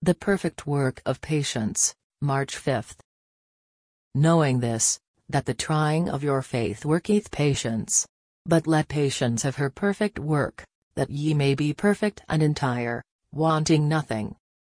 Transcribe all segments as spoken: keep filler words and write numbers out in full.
The perfect work of patience, March fifth. Knowing this, that the trying of your faith worketh patience. But let patience have her perfect work, that ye may be perfect and entire, wanting nothing.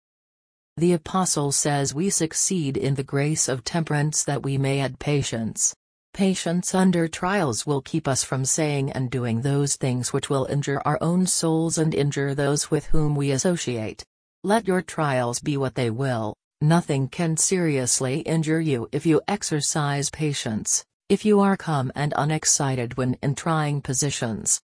The Apostle says we succeed in the grace of temperance that we may add patience. Patience under trials will keep us from saying and doing those things which will injure our own souls and injure those with whom we associate. Let your trials be what they will, nothing can seriously injure you if you exercise patience, if you are calm and unexcited when in trying positions.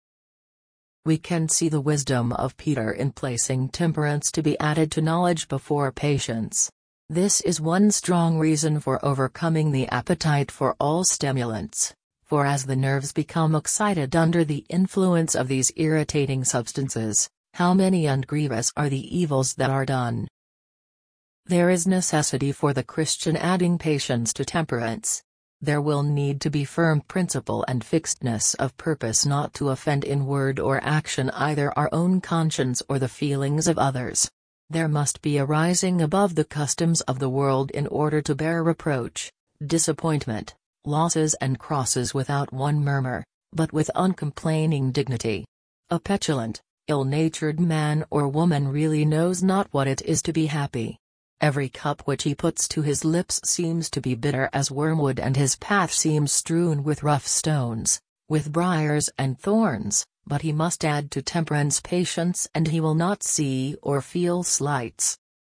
We can see the wisdom of Peter in placing temperance to be added to knowledge before patience. This is one strong reason for overcoming the appetite for all stimulants, for as the nerves become excited under the influence of these irritating substances, how many and grievous are the evils that are done. There is necessity for the Christian adding patience to temperance. There will need to be firm principle and fixedness of purpose not to offend in word or action either our own conscience or the feelings of others. There must be a rising above the customs of the world in order to bear reproach, disappointment, losses and crosses without one murmur, but with uncomplaining dignity. A petulant, ill-natured man or woman really knows not what it is to be happy. Every cup which he puts to his lips seems to be bitter as wormwood, and his path seems strewn with rough stones, with briars and thorns, but he must add to temperance patience, and he will not see or feel slights.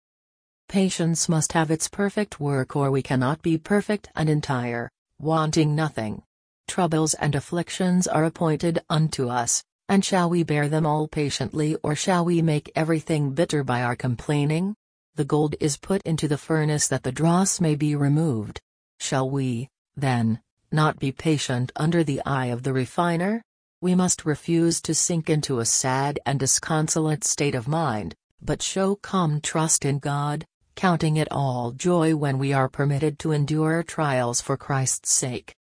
Patience must have its perfect work, or we cannot be perfect and entire, wanting nothing. Troubles and afflictions are appointed unto us, and shall we bear them all patiently, or shall we make everything bitter by our complaining? The gold is put into the furnace that the dross may be removed. Shall we, then, not be patient under the eye of the refiner? We must refuse to sink into a sad and disconsolate state of mind, but show calm trust in God, counting it all joy when we are permitted to endure trials for Christ's sake.